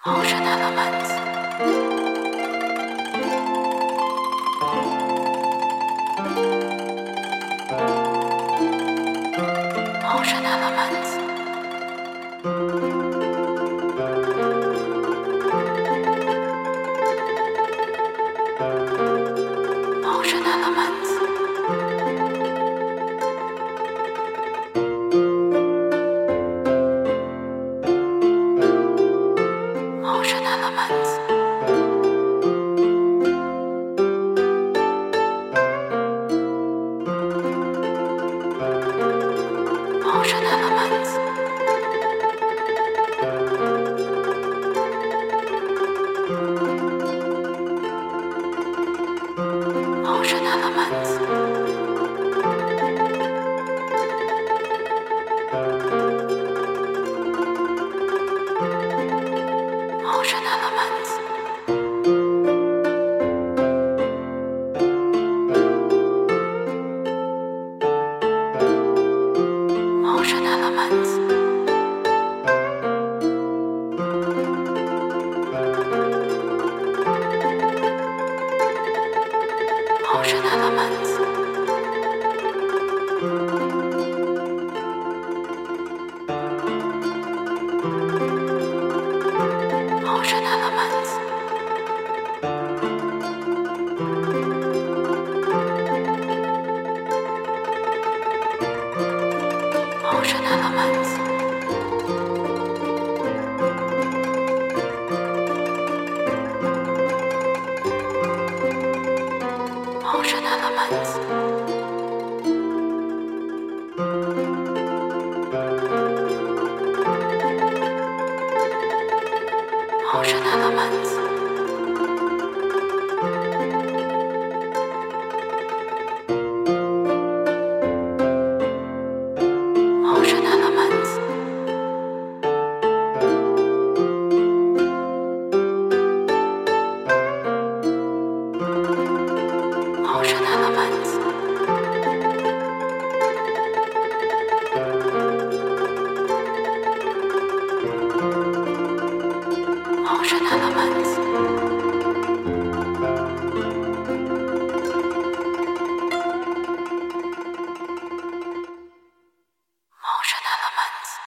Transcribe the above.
Ocean elements. Ocean elements. Ocean elements. Ocean elements. Ocean elements. Ocean elements. Ocean elements. Ocean elements. Ocean elements. Ocean elements. Ocean elements. Ocean elements. Ocean elements. Ocean elements. Ocean elements. Ocean elements.